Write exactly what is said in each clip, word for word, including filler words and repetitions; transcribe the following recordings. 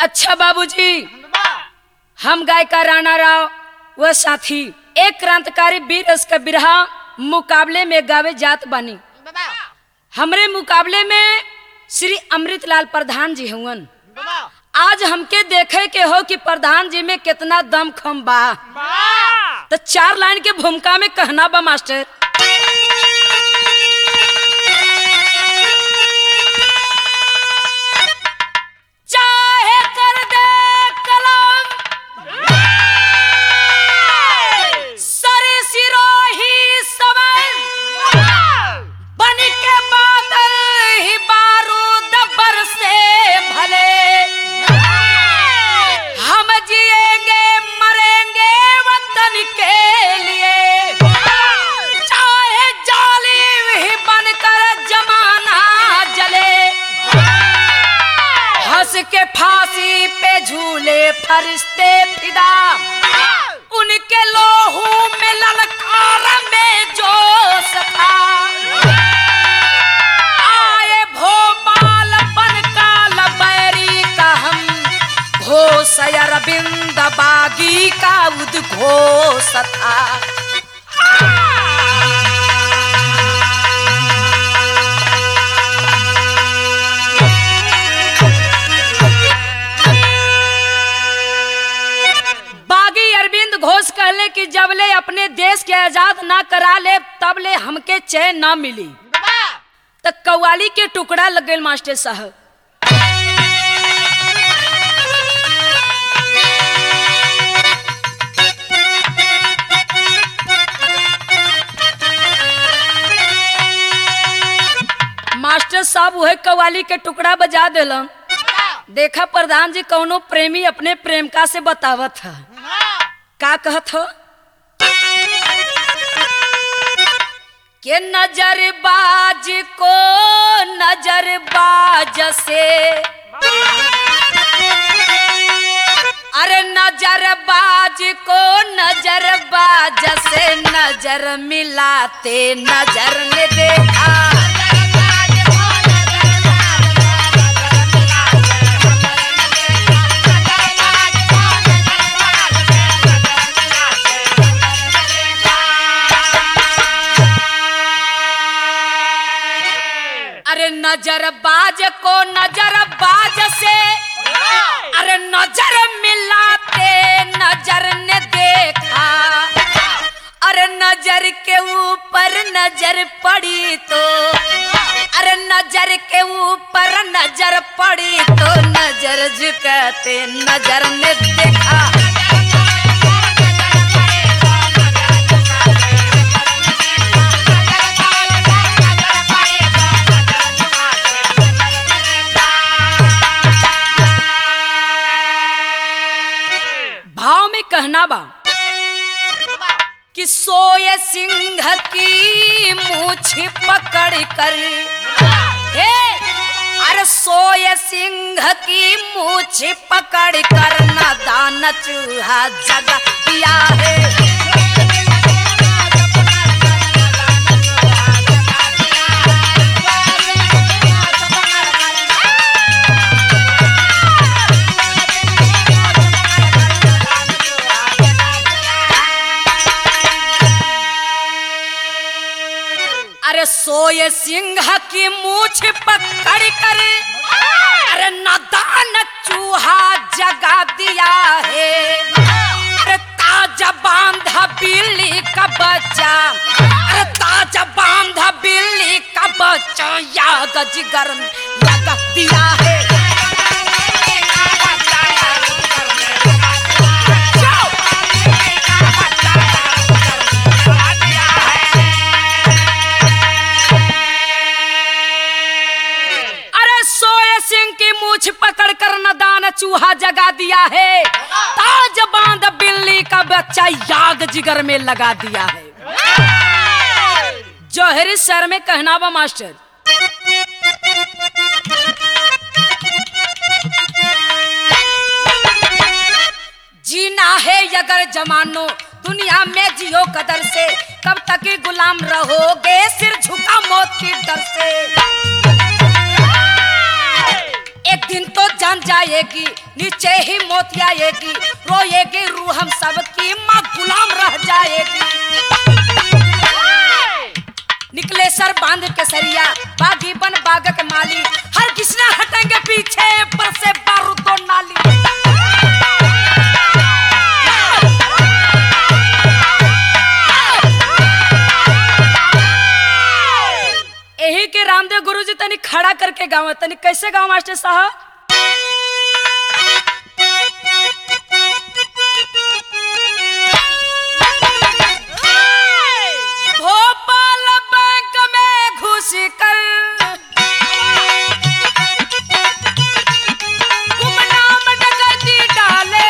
अच्छा बाबूजी, हम गायिका राणा राव व साथी एक क्रांतिकारी वीर रस का बिरहा मुकाबले में गावे जात बानी। हमरे मुकाबले में श्री अमृतलाल प्रधान जी हुवन। आज हमके देखे के हो कि प्रधान जी में कितना दम खम बा। तो चार लाइन के भूमिका में कहना बा मास्टर। चाहे कर दे कलम सरे सिरोही समन बन के बादल ही बारूद बरसे भले हम जिएंगे मरेंगे वतन के लिए, चाहे जालिम ही बनकर जमाना जले, हंस के फांसी पे झूले फरिश्ते फिदा, उनके लोहू में ललकार में जोश था, आए भोपाल बन काल बैरी का हम घोष अरविंद बागी का उद्घोष था। घोष कहले कि जबले अपने देश के आजाद ना करा ले तबले हमके चैन ना मिली। तो कव्वाली के टुकड़ा लग गए मास्टर साहब। मास्टर साहब वह कव्वाली के टुकड़ा बजा दिलन। देखा प्रधान जी कौनो प्रेमी अपने प्रेमिका से बतावत है, का कहत हो के नजरबाज को नजरबाज से, अरे नजरबाज को नजरबाज से नजर मिलाते नजर ने देखा, नजरबाज को नजरबाज से, अरे नजर मिलाते नजर ने देखा, अरे नजर के ऊपर नजर पड़ी तो, अरे नजर के ऊपर नजर पड़ी तो नजर झुकाते नजर ने देखा। कहना बा कि सोए सिंह की मूछ पकड़ कर, हे अरे सोए सिंह की मूछ पकड़ कर नादान चूहा जगा दिया है। सोए सिंह की मूछ पकड़ कर, अरे नादान चूहा जगा दिया है, अरे ताजा बांधा बिल्ली का बच्चा, अरे ताजा बांधा बिल्ली का बच्चा याग जिगर लगा दिया है। पकड़ कर नदान चूहा जगा दिया है, ताज बांध बिल्ली का बच्चा याग जिगर में लगा दिया है। जौहरी सर में कहना बा मास्टर। जीना है अगर जमानो दुनिया में जियो कदर से, कब तक गुलाम रहोगे सिर झुका मौत की डर से। एक दिन तो जान जाएगी, नीचे ही मौत आएगी, रोएगी रूह हम सबकी, माँ गुलाम रह जाएगी। निकले सर बांध के सरिया, बागी बन बाग के माली, हर किसने हटेंगे पीछे, पर से बारूद दो नाली। यही के रामदेव गुरुजी तनी खड़ा करके गाँव, तनी कैसे गाँव मास्टर साहब? भोपाल बैंक में घुस कर गुमनाम डकैती डाले,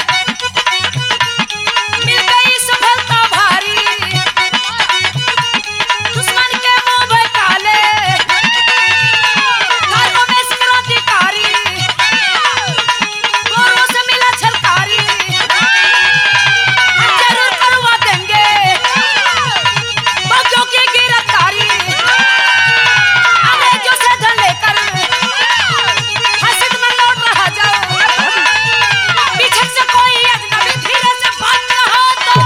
मिल गई सफलता भारी, दुश्मन के मुंह में काले, घरों में क्रांतिकारी, गोरों से मिला छलकारी, हम जरूर करवा देंगे बागियों की गिरफ्तारी। अंग्रेजों से धन लेकर हसद में लौट रहा जाओ, पीछे से कोई अजनबी धीरे से भाग रहा तो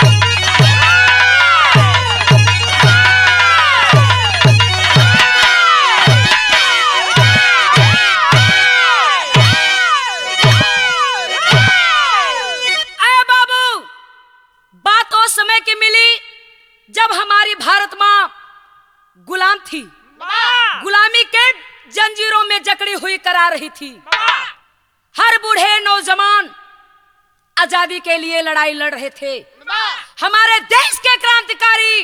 अरे बाबू, बात उस समय की मिली जब हमारी भारत माँ गुलाम थी, गुलामी के जंजीरों में जकड़ी हुई करा रही थी। हर बूढ़े नौजवान आजादी के लिए लड़ाई लड़ रहे थे। हमारे देश के क्रांतिकारी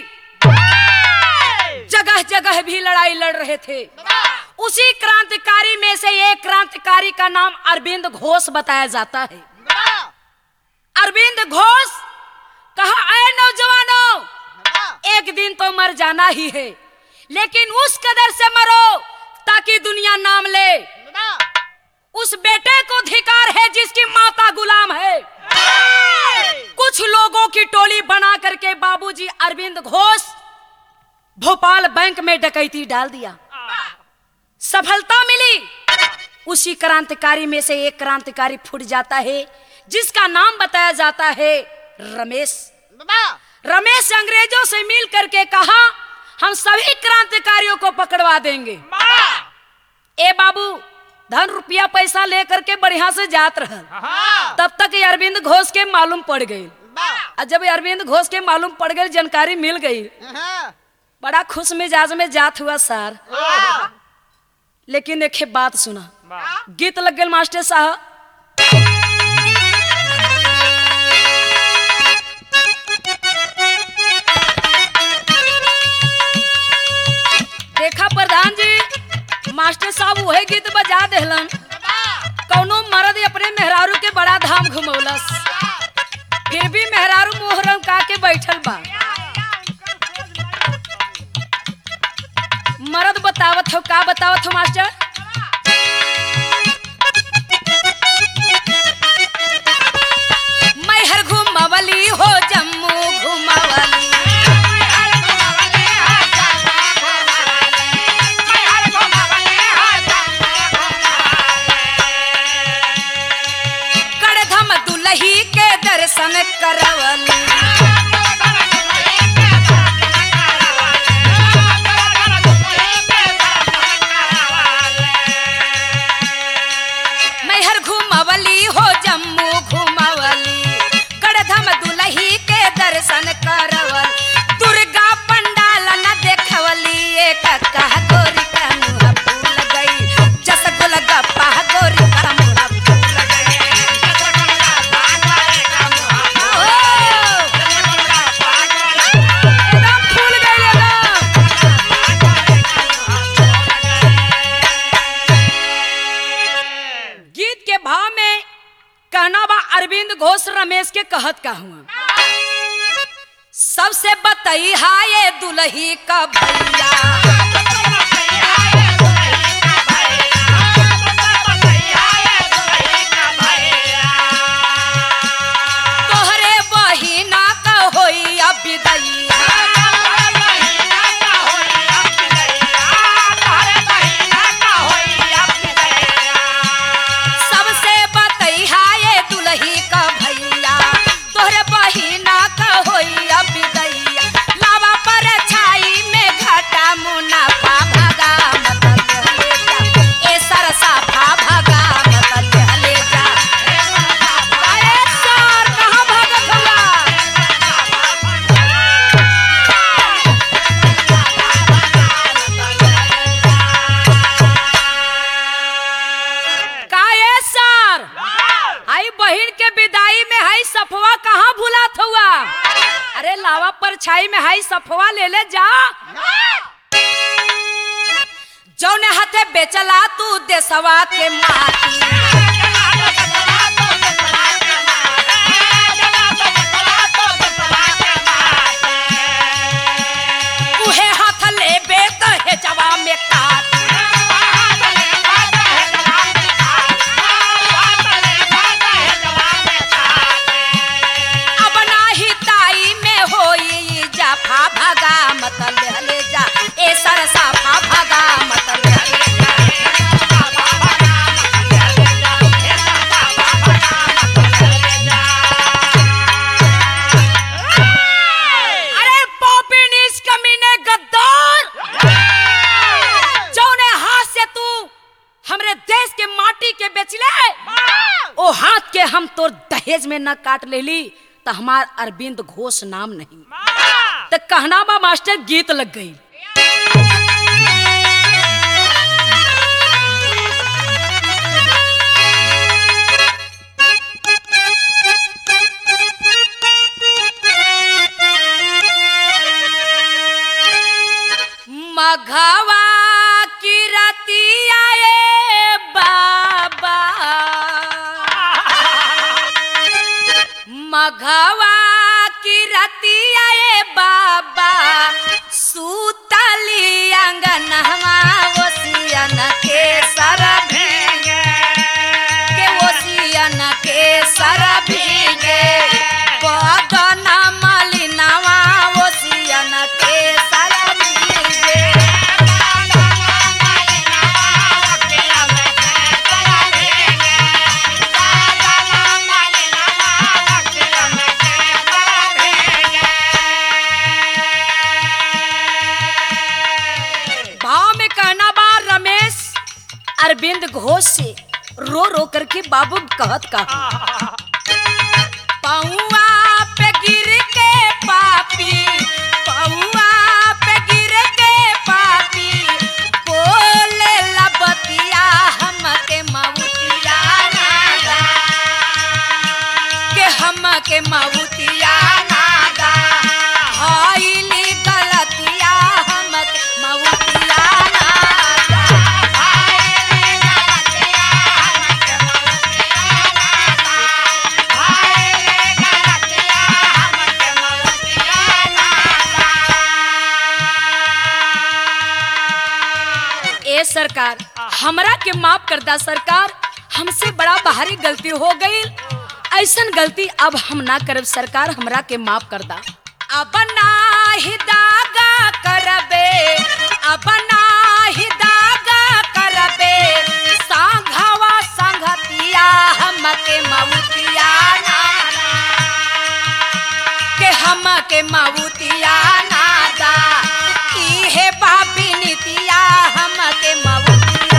जगह जगह भी लड़ाई लड़ रहे थे। उसी क्रांतिकारी में से एक क्रांतिकारी का नाम अरविंद घोष बताया जाता है। अरविंद घोष कहा, ऐ नौजवानों, एक दिन तो मर जाना ही है, लेकिन उस कदर से मरो ताकि दुनिया नाम ले। उस बेटे को धिकार है जिसकी माता गुलाम है। कुछ लोगों की टोली बना करके बाबूजी अरविंद घोष भोपाल बैंक में डकैती डाल दिया। सफलता मिली। उसी क्रांतिकारी में से एक क्रांतिकारी फूट जाता है जिसका नाम बताया जाता है रमेश। रमेश अंग्रेजों से मिल करके कहा, हम सभी क्रांतिकारियों को पकड़वा देंगे। ए बाबू, धन रुपया पैसा लेकर के बढ़िया से जात रहा। तब तक अरविंद घोष के मालूम पड़ गई। जब अरविंद घोष के मालूम पड़ गई, जानकारी मिल गई, बड़ा खुश मिजाज में जात हुआ सर। लेकिन एक बात सुना, गीत लग गए मास्टर साहब। देखा प्रधान जी, मास्टर साहब वही गीत बजा देलन। कौनो मर्द अपने मेहरारू के बड़ा धाम घुमौलस, फिर भी मेहरारू मोहरम का के बैठल बा। मर्द बतावत हो, का बतावत हो मास्टर? मैं हर घुमावली हो जम्मू घुमावली, कड़धम दुलही के दर्शन करवली। हो जम्मू घुमावली, कड़धम दुलही के दर्शन करवल, दुर्गा पंडाल न देखवली। एक कह गोरी का मुँह फूल गई, जस गोलगप्पा गोरी का मुँह फूल गई। एकदम फूल गई एकदम। गीत के भाव में कहना बा अरविंद घोष रमेश के कहत का हुआ, सबसे बतई हाय दुलही का भैया, तोहरे बहिना का होई अब विदैया। परछाई में हाई सफवा ले ले जा। जौने हाथे बेचला तू देसवा के माटी, उहे हाथ लेबे त हेजवा में काट। अब नाही ताई में होई जाफा भगा मत ले जा, ए सरसाफा भगा मत ले जा। अरे पॉपिनिस कमीने गद्दार, जौने हाथ से तू हमरे देश के माटी के बेचले, ओ हाथ के हम तोर दहेज में न काट लेली तो हमार अरविंद घोष नाम नहीं। तो कहना बा मास्टर गीत लग गई। मघवा की रतिया ए बाबा, मघवा की रतिया ए बाबा, सूतली अंगनवा ओसियन के सर भीगे, के ओसियन के सर भीगे, बदना मलिनवा ओसियन के सर भीगे। अरविंद घोष से रो रो करके बाबू कहत कहा, पौआ पे गिर के पापी, पौआ पे गिर के पापी, बोले लबतिया हमके मऊतिया नागा, के हमके मऊतिया नागा, हाईली गलतिया हमके मऊतिया नागा। सरकार हमरा के माफ कर दा सरकार, हमसे बड़ा भारी गलती हो गई, ऐसन गलती अब हम ना करब सरकार, हमरा के माफ कर दा। अब नाही दागा करबे, अब नाही दागा करबे, सांघवा संगतिया हमके मऊतिया नादा, के हमके मऊतिया नादा, इहे बाबी नीतिया हमके मऊतिया।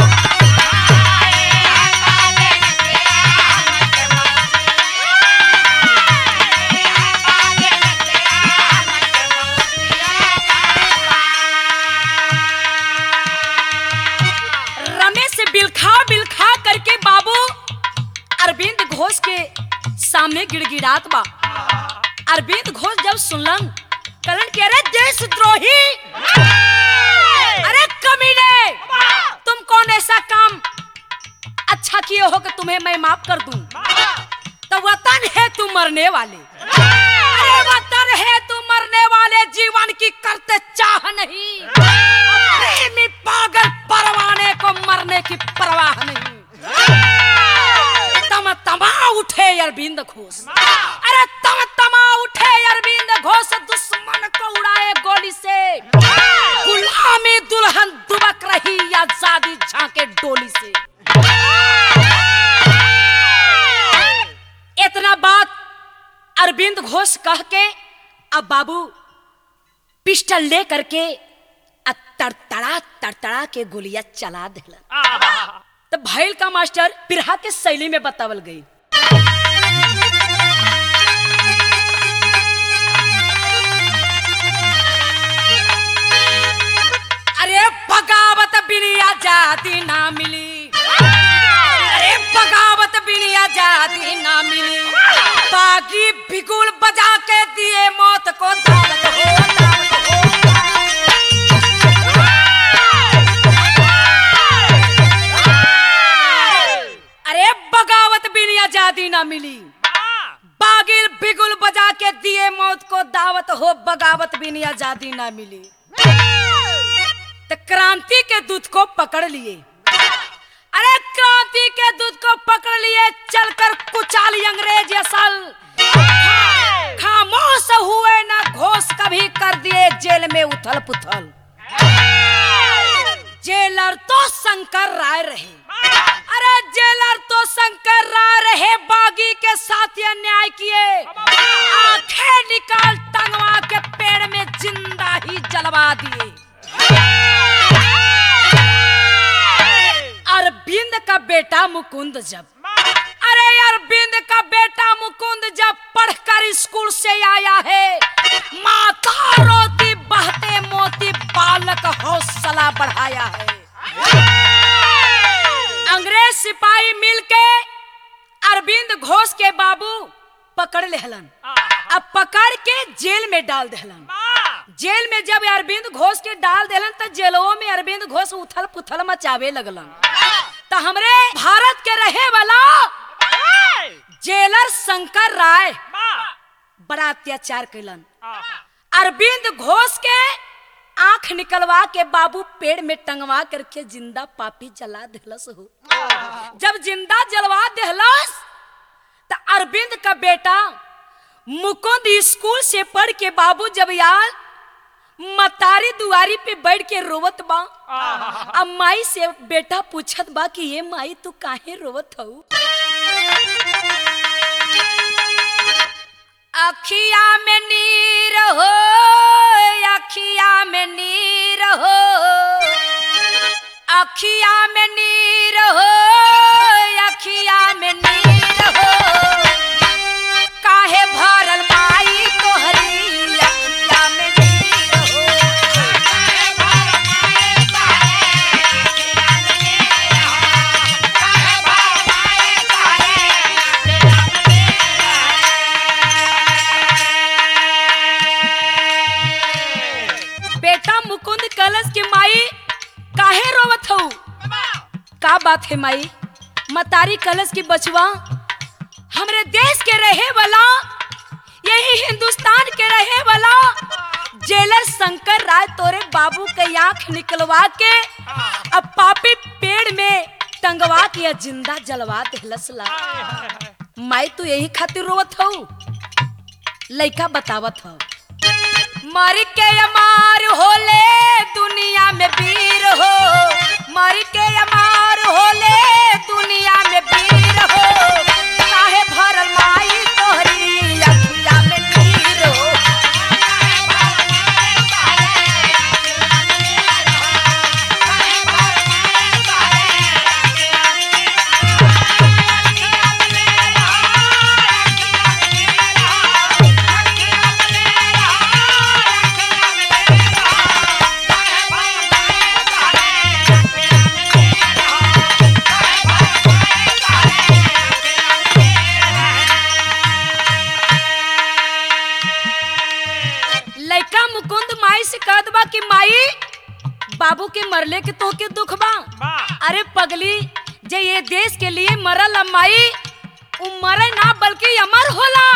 रमेश बिलखा बिलखा करके बाबू अरविंद घोष के सामने गिड़गिड़ात बा। अरविंद घोष जब सुनलन कलन के, अरे देशद्रोही, अरे कमीने, तुम कौन ऐसा काम अच्छा किए हो कि तुम्हें मैं माफ कर दूं? तो वतन है तू मरने वाले, अरे वतन है तू मरने वाले, जीवन की करते चाह नहीं, प्रेमी पागल परवाने को मरने की परवाह नहीं। तम तमा उठे अरविंद घोष, अरे तम तमा उठे अरविंद घोष, दुश्मन को उड़ाए गोली से, गुलामी दुल्हन दुबक रही आजादी झांके डोली से। इतना बात अरविंद घोष कह के अब बाबू पिस्टल ले करके तड़तड़ा तड़तड़ा के गोलियां चला दिला। तो भैल का मास्टर बिरहा के शैली में बतावल गई। अरे बगावत बिनी आजादी ना मिली, अरे बगावत बिनी आजादी ना मिली, बागी बिगुल बजा के दिए मौत को दाद दावत हो बगावत भी नहीं आजादी ना मिली। तो क्रांति के दूत को पकड़ लिए। अरे क्रांति के दूत को पकड़ लिए, चलकर कुचाली अंग्रेज असल। खामोश हुए ना घोष, कभी कर दिए जेल में उथल पुथल। जेलर तो शंकर राय रहे, अरे जेलर तो शंकर राय रहे, बागी के साथ ये अन्याय किए। आंखें निकाल टंगवा के पेड़ में जिंदा ही जलवा दिए। अरविंद का बेटा मुकुंद जब, अरे अरविंद का बेटा मुकुंद जब पढ़कर स्कूल से आया है, माता रोती बहते मोती बालक हौसला बढ़ाया है। अंग्रेज सिपाही मिलके अरविंद घोष के बाबू पकड़ लेहलन। अब पकड़ के जेल में डाल देहलन। जेल में जब अरविंद घोष के डाल देलन तो जेलों में अरविंद घोष उथल पुथल मचावे लगलन। तो हमरे भारत के रहे वाला जेलर शंकर राय बड़ा अत्याचार कैलन। अरविंद घोष के आंख निकलवा के बाबू पेड़ में टंगवा करके जिंदा पापी जला देहलस हो। जब जिंदा जलवा देहलस तो अरविंद का बेटा मुकुंद स्कूल से पढ़ के बाबू जब यार मतारी दुआरी पे बैठ के रोवत बा। अब माई से बेटा पूछत बा कि ये माई तू काहे रोवत हऊ? अखिया में नीर हो, अखिया में नीर हो, अखिया में नीर हो, अखिया में नीर हो, काहे भरल माई तोहरी अखिया में नीर हो। काहे भरल माई तोहरी अखिया में नीर हो, काहे भरल माई तोहरी अखिया में नीर हो। बेटा मुकुंद कलश के माई काहे रोवत हऊ? का बात है माई? मतारी कलश की बचवा हमरे देश के रहे वाला, यही हिंदुस्तान के रहे वाला जेलर शंकर राय तोरे बाबू के आंख निकलवा के अब पापी पेड़ में टंगवा के जिंदा जलवा देहलस ला। माई तू यही खातिर रोवत हऊ? लइका बतावत हऊ मर के अमार होले दुनिया में वीर हो, मर के अमार होले दुनिया में वीर हो, काहे भरल माई तोहरी अखिया में नीर हो। काहे भरल माई तोहरी अखिया में नीर हो, काहे भरल माई तोहरी अखिया में नीर हो, अखिया में नीर हो, अखिया में नीर हो, अखिया में नीर हो। लइका मुकुंद माई से कहत बा कि माई बाबू के मरले के तो के दुख बा। अरे पगली जे ये देश के लिए मरल माई उ मरे ना बल्कि अमर होला।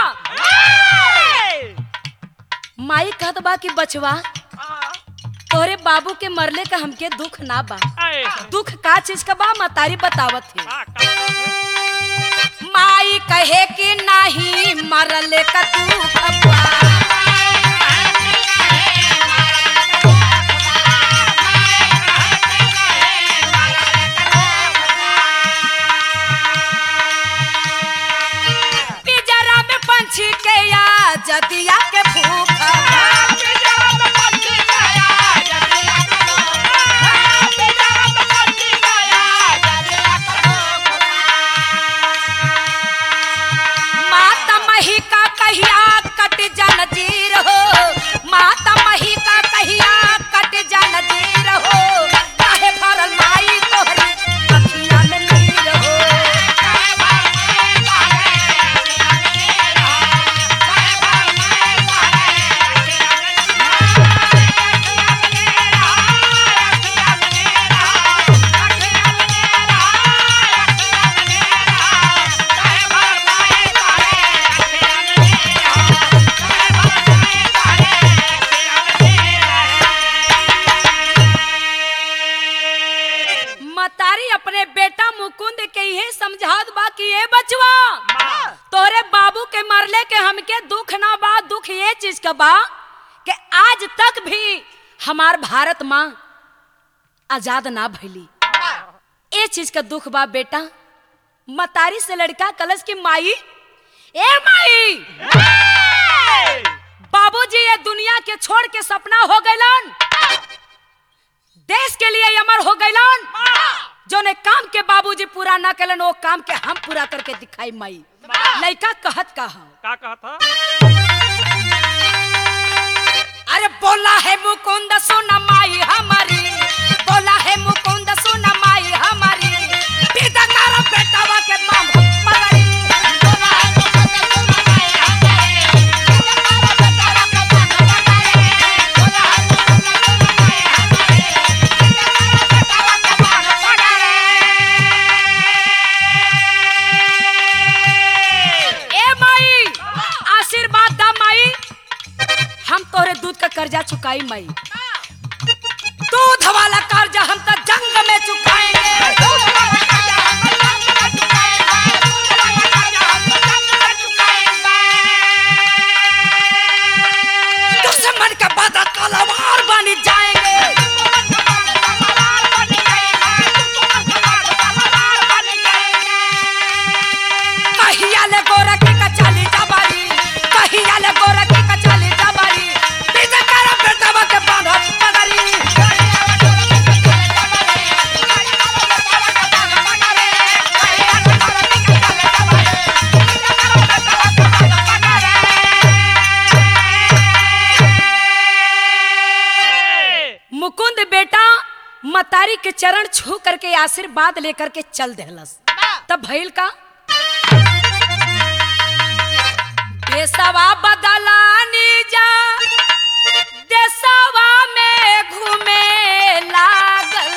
माई कहत बा कि बचवा तोरे बाबू के मरले का हमके दुख ना बा। दुख का चीज का बा मतारी बतावत है। माई कहे कि नहीं मरले का दुख बा। के या जदिया के भूखा माता मही का कहिया कट जन जीर हो, माता मही का कहिया कट जन जीर हो, काहे भरल माई तोहरी अखिया में नीर हो। ए चीज का बा कि आज तक भी हमार भारत माँ आजाद ना भइली। ए चीज का दुख बा बेटा। मतारी से लड़का कलश की माई, ए माई, बाबूजी ये दुनिया के छोड़ के सपना हो गइलन, देश के लिए अमर हो गइलन। जो ने काम के बाबूजी पूरा ना कलन वो काम के हम पूरा करके दिखाई माई। लड़का कहत का का कहता? अरे बोला है मुकुंद सुन माई हमारी, बोला है मुकुंद सुन माई हमारी, पिता कर बेटावा के मां मगरी। बोला है मुकुंद सुन माई हमारी, पिता कर बेटावा के मां मगरी। बोला है मुकुंद सुन माई हमारी, पिता कर बेटावा के मां मगरी। ए माई आशीर्वाद दा माई, हम तोरे दूध का कर्जा चुकाई माई। दूध वाला कर्जा हम तो जंग में चुकाएंगे, दूध वाला कर्जा हम तो जंग में चुकाएंगे, दूध वाला कर्जा हम तो जंग में चुकाएंगे। दुश्मन के बदला तलवार बन जाएंगे, दुश्मन के बदला तलवार बन जाएंगे, दुश्मन के बदला तलवार बन जाएंगे। कहिया ले गोरखी का चाली जबारी, कहिया ले गोरखी का चाली जबारी, पिता कर बेटावा के बांधा पगड़ी। मुकुंद बेटा मतारी के चरण छू करके आशीर्वाद लेकर के चल देहलस। तब भइल का देशवा बदलानी जा, देशवा में घूमे लागल,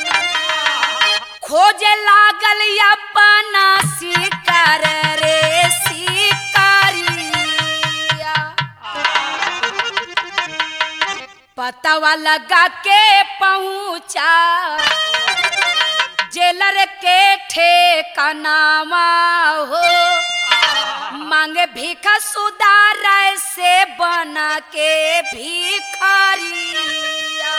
खोजे लागल अपना शिकार रे शिकारिया। पतावा लगा के पहुंचा जेलर के ठेकानावा हो, मांगे भीखा सुधार से बना के भिखारिया।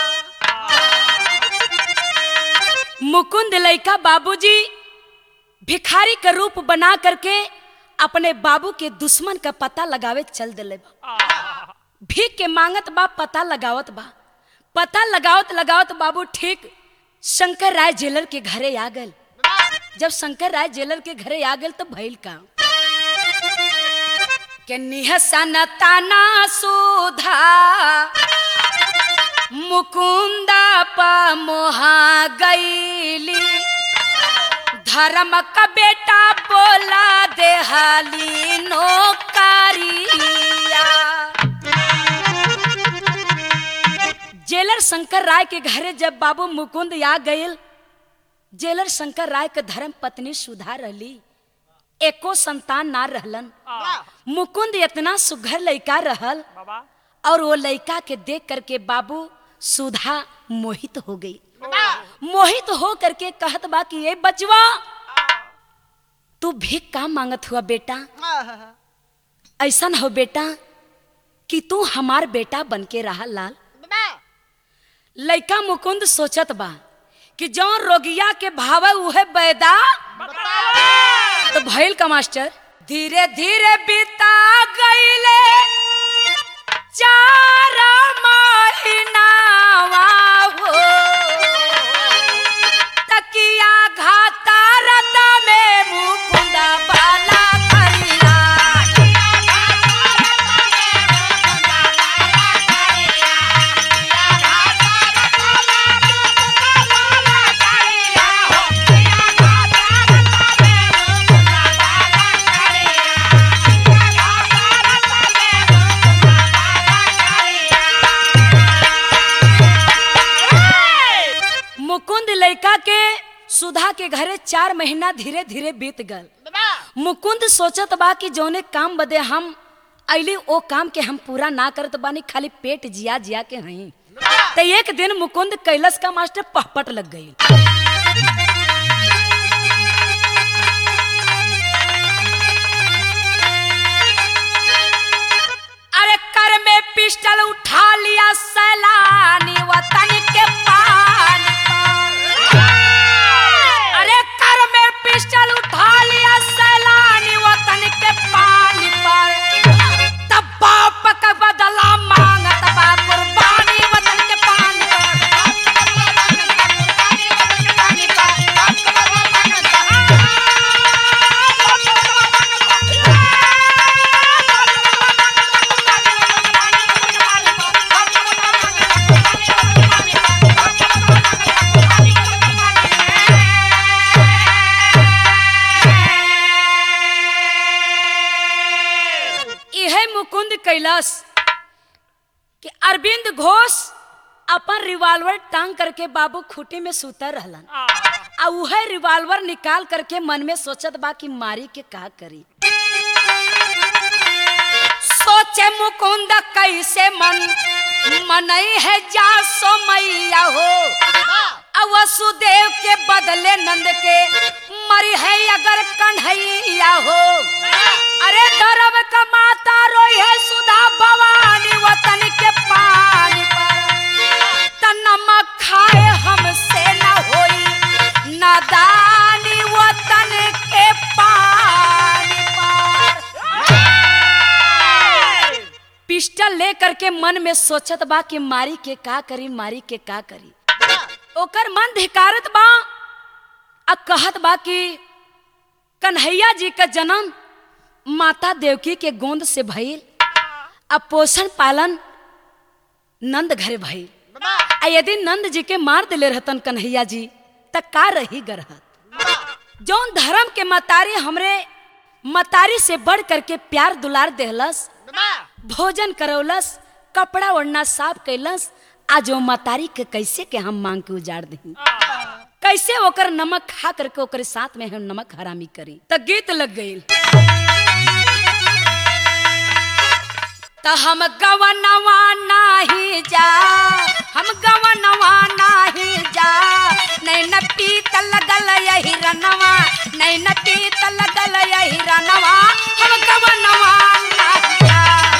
मुकुंद लइका बाबूजी भिखारी का रूप बना करके अपने बाबू के दुश्मन का पता लगावे चल दिले बा। भीख के मांगत बा, पता लगावत बा, पता लगावत लगावत बाबू ठीक शंकर राय जेलर के घरे आ गए। जब शंकर राय जेलर के घरे आ गए तो भइल का के निहसन ताना सुधा मुकुंदा पा मोहा गईली, धर्म का बेटा बोला देहाली नौकरिया। जेलर शंकर राय के घरे जब बाबू मुकुंद आ गए, जेलर शंकर राय के धर्म पत्नी सुधा रहली, एको संतान ना रहलन। मुकुंद इतना सुघर लइका रहल और वो लइका के देख करके बाबू सुधा मोहित हो गई। मोहित हो करके कहत बा कि ये बचवा तू भीख का मांगत हुआ बेटा, ऐसा न हो बेटा कि तू हमार बेटा बन के रहा लाल। लइका मुकुंद सोचत बा कि जौन रोगिया के भाव उहे बैदा। तो भइल का मास्टर धीरे धीरे बीता गईले चार महीनावा हो, तकिया घाता रत में मुकुंदा बाला करिया। मुकुंद लइका के सुधा के घरे चार महीना धीरे धीरे बीत गल। मुकुंद सोचत बा कि जौने काम बदे हम अली ओ काम के हम पूरा ना करत बानी, खाली पेट जिया जिया के हई। तो एक दिन मुकुंद कैलाश का मास्टर पहपट लग गई। अरे कर पिस्टल उठा लिया सैलानी वतन के पानी पर। अरे कर में पिस्टल उठा लिया सैलानी वतन के पानी पर। तब बाप का बदला मांगत बा कुर्बानी वतन के पानी पर। मुकुंद कैलाश कि अरविंद घोष अपन रिवॉल्वर टांग करके बाबू खूटे में सुता रहलन आ उहे रिवॉल्वर निकाल करके मन में सोचत बा कि मारी के का करी। सोचे मुकुंद कैसे मन मनई है जा सो मैया हो वसुदेव के बदले नंद के मरी है अगर कन्हैया हो। अरे धर्म का माता रोई है सुधा भवानी वतन के पानी पर। त नमक खाए हमसे न होई नादानी वतन के पानी पर। पिस्टल लेकर के मन में सोचत बा कि मारी के का करी मारी के का करी। ओकर मन धिकारत बा आ कहत बा कि कन्हैया जी का जन्म माता देवकी के गोंद से भइल आ पोषण पालन नंद घरे भइल। आ यदि नंद जी के मार दिले रहतन कन्हैया जी त का रही गरहत। जौन धर्म के मतारी हमरे मतारी से बढ़ करके प्यार दुलार देहलस, भोजन करौलस, कपड़ा ओढ़ना साफ कैलस। आज वो मतारी के कैसे के हम मांग के उजाड़ दही, कैसे ओकर नमक खा करके ओकर साथ में हम नमक हरामी करी। त गीत लग गई त हम गवनवा नाही जा हम गवनवा नाही जा नहीं न पीत लगल यही रनवा नहीं न पीत लगल यही रनवा हम गवनवा नाही जा।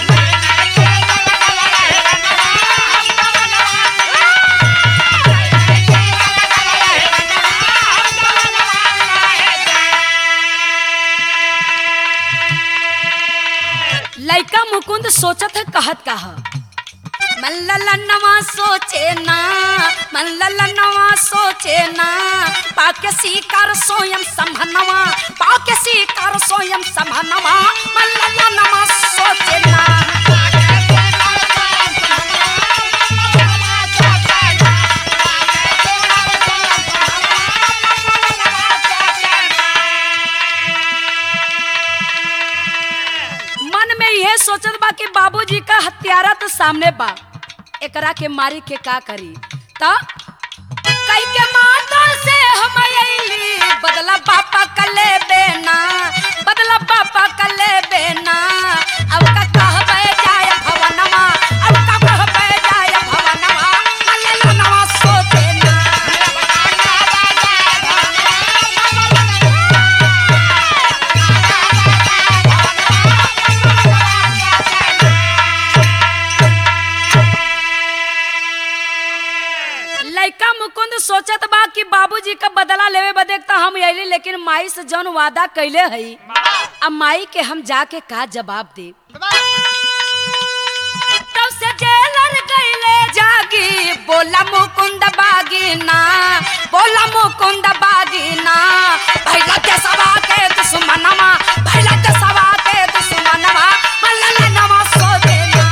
लइका मुकुंद सोचत है कहत कहा मल्ललनवा सोचे ना मल्ललनवा सोचे ना पाके सीकर सोयम संभनवा पाके सीकर सोयम संभनवा मल्ललनवा सोचे ना। यह सोचत बा कि बाबूजी का हत्यारा तो सामने बा, एकरा के मारी के का करी। त कई के माता से हम अइली बदला पापा कले बेना बदला पापा कले बेना। अब का कहबे जाय भवनमा अब का कहबे जाय भवनमा मल्ललनवा सोचे ना। लइका मुकुंद सोचत बा कि बाबूजी का बदला लेवे बदे त हम अइली, लेकिन माई से जौन वादा कैले हई अब माई के हम जाके का जवाब दे। तब से जेलर गइले जागी बोला मुकुंद बागी ना बोला मुकुंद बागी ना। भैला के सवा के दुश्मनवा भैला के सवा के दुश्मनवा मल्ललनवा सोचे ना।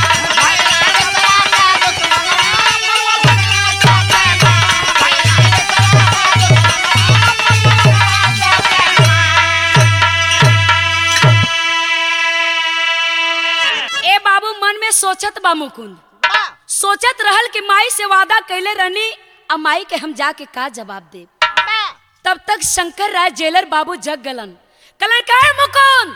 सोचत बा मुकुंद सोचत रहल कि माई से वादा कैले रहनी अब माई के हम जाके का जवाब दे। तब तक शंकर राय जेलर बाबू जग गलन कलन का मुकुंद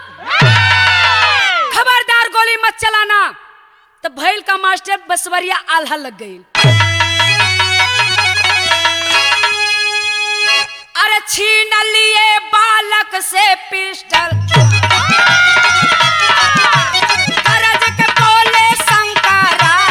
खबरदार गोली मत चलाना। तब भैल का मास्टर बसवरिया आल्हा लग गई। अरे छीन लिए बालक से पिस्टल करज के बोले शंकरा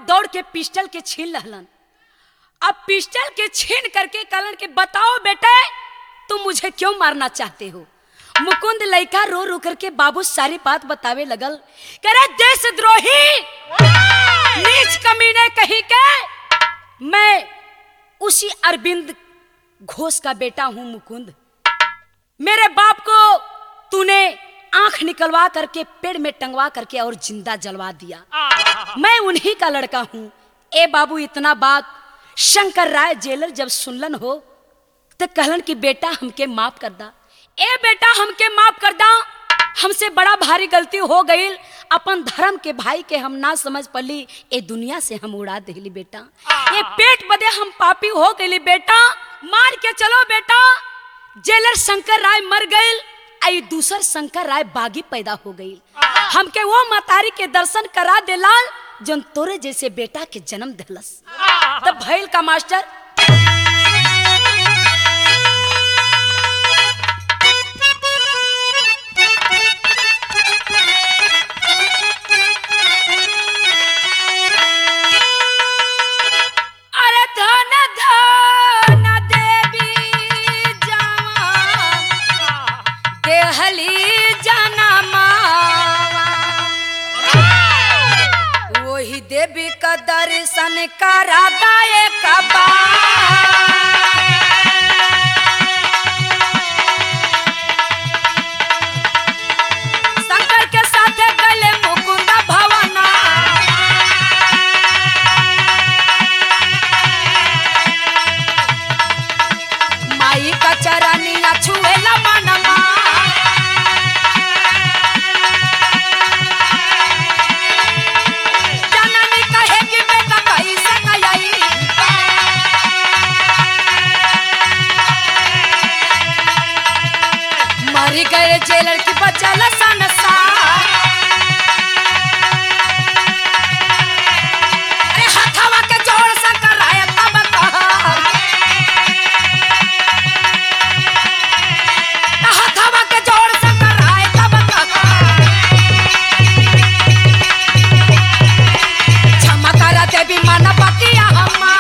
दौड़ के पिस्टल के छीन लहलन। अब पिस्टल के छीन करके कहलन कि बताओ बेटे तुम मुझे क्यों मारना चाहते हो। मुकुंद लड़का रो रो करके बाबू सारी बात बतावे लगल। कह रहे देशद्रोही नीच कमीने कहीं के, मैं उसी अरविंद घोष का बेटा हूं मुकुंद। मेरे बाप को तूने आंख निकलवा करके पेड़ में टंगवा करके और जिंदा जलवा दिया। मैं उन्हीं का लड़का हूं। ए बाबू इतना बात शंकर राय जेलर जब सुनलन हो तो कहलन कि बेटा हमके माफ कर दा। ए बेटा हमके माफ कर दा, हमसे बड़ा भारी गलती हो गई। अपन धर्म के भाई के हम ना समझ पली, ए दुनिया से हम उड़ा देली बेटा। ये पेट बदे हम पापी हो गई बेटा, मार के चलो बेटा। जेलर शंकर राय मर गए, आई दूसर शंकर राय बागी पैदा हो गई। हमके वो मतारी के दर्शन करा देला जन तोरे जैसे बेटा के जन्म दिलस। तब भैल का मास्टर अरे धन धन देवी जवान देहली जनमा वही देवी का दर्शन करा दाए कबा। शंकर के साथ गले मुकुंद भवना, माई का चरनिया छुएला मनमा। मरी गए जेलर की बचल संसार। अरे हथवा के जोड़ शंकर राय तब कहा, हथवा के जोड़ शंकर राय तब कहा। क्षमा कर देवी मन पतिया हमार।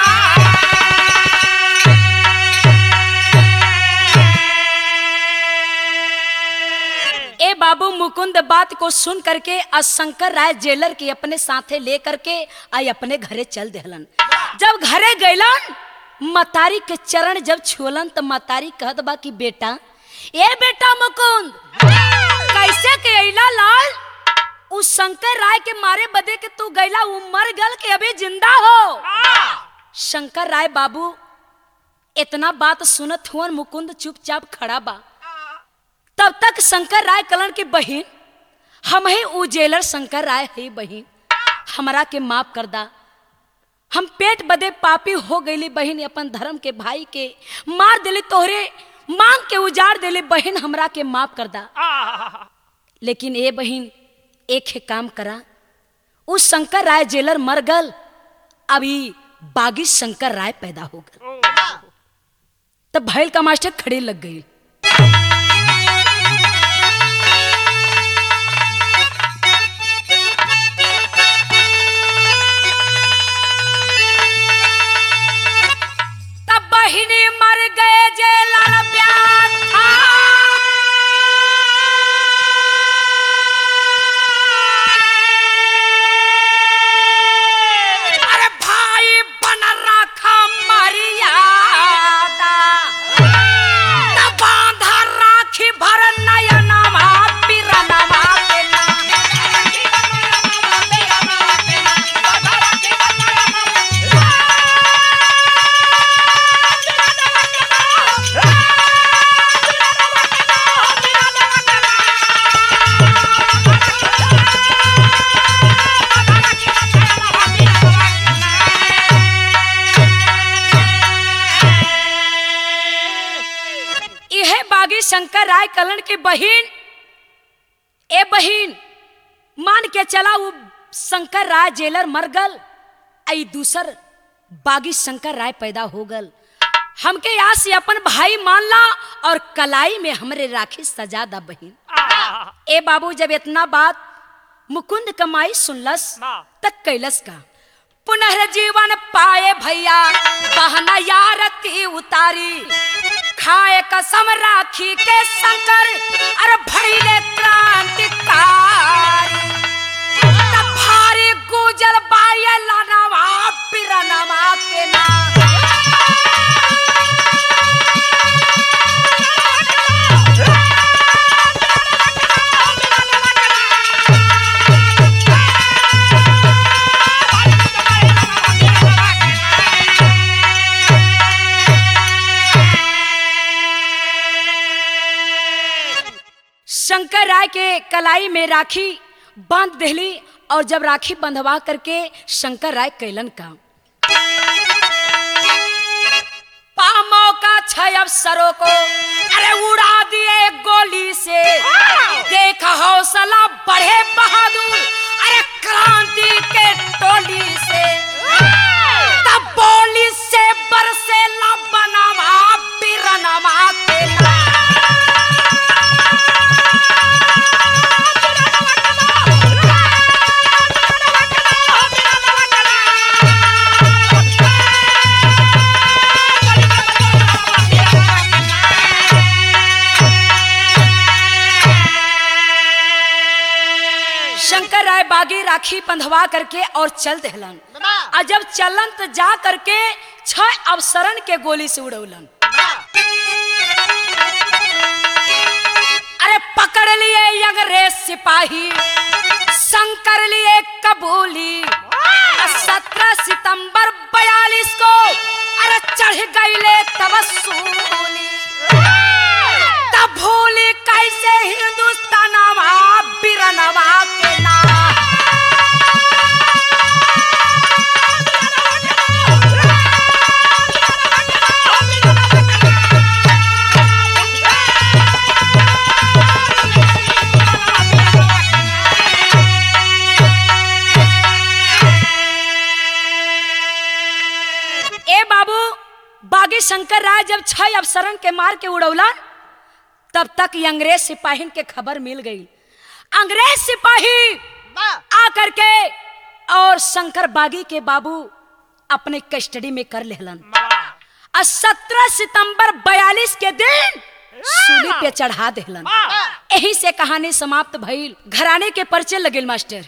ए बाबू मुकुंद बात को सुन करके शंकर राय जेलर के अपने साथे ले करके आई अपने घरे चल देहलन। जब घरे गैलन मतारी के चरण जब छुअलन तो मतारी कहत बा कि बेटा ए बेटा मुकुंद कैसे के अइला लाल। उस शंकर राय के मारे बदे के तू गैला, वो मर गल के अभी जिंदा हो। शंकर राय बाबू इतना बात सुनत हुआ मुकुंद चुपचाप खड़ा बा। तब तक शंकर राय कलन की बहन हम ही उ जेलर शंकर राय है बहन, हमरा के माफ कर दा। हम पेट बदे पापी हो गईली बहन, अपन धर्म के भाई के मार दिली, तोहरे मांग के उजाड़ दिली बहन, हमरा के माफ कर दा। लेकिन ए बहन एक है काम करा, उस शंकर राय जेलर मर गल, अभी बागी शंकर राय पैदा हो गल। तब भैल का मास्टर खड़े लग गई। बहिनी मर गए जेलर प्यार था, अरे भाई बन रखा मर्यादा, न बांधा राखी भर नयनमा पिरनमा के नाम। शंकर राय कलन के बहिन ए बहिन मान के चला वो शंकर राय जेलर मर गल, आई दूसर बागी शंकर राय पैदा हो गल। हमके यहाँ से अपन भाई मान ला और कलाई में हमरे राखी सजा दा बहिन। ए बाबू जब इतना बात मुकुंद कमाई सुनलस तक कैलस का पुनर्जीवन पाए भैया बहना यारती उतारी खाए कसम राखी के शंकर अरे भैले क्रांतिकारी तब भारी गुजर बाये लानवा बिरनवा के ना शंकर राय के कलाई में राखी बांध देली और जब राखी बंधवा करके शंकर राय कैलन का पामों का छह अफसरों को अरे उड़ा दिए गोली से देख हौसला बढ़े बहादुर अरे क्रांति के टोली से तब बोली से बरसे ला बनवा बिरनवा के ना शंकर राय बागी राखी बंधवा करके और चल दहलन और जब चलन तो जा करके छह अफसरन के गोली से उड़ौलन अरे पकड़ लिए अंग्रेज सिपाही शंकर लिए कबूली सत्रह सितंबर बयालीस को अरे चढ़ गईले तवसूली तब भूली कैसे हिंदुस्तानवा बिरनवा के ना ए बाबू बागी शंकर राय जब छह अफसरन के मार के उड़ौला तब तक अंग्रेज सिपाही के खबर मिल गई। अंग्रेज सिपाही आकर के और शंकर बागी के बाबू अपने कस्टडी में कर लेलन और सत्रह सितंबर बयालीस के दिन सूली पे चढ़ा देलन। यही से कहानी समाप्त भइल। घराने के पर्चे लगिल मास्टर।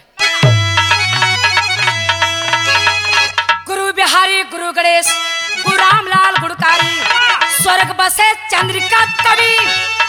गुरु बिहारी गुरु गणेश गुरु रामलाल गुड़कारी स्वर्ग बसे चंद्रिका कवि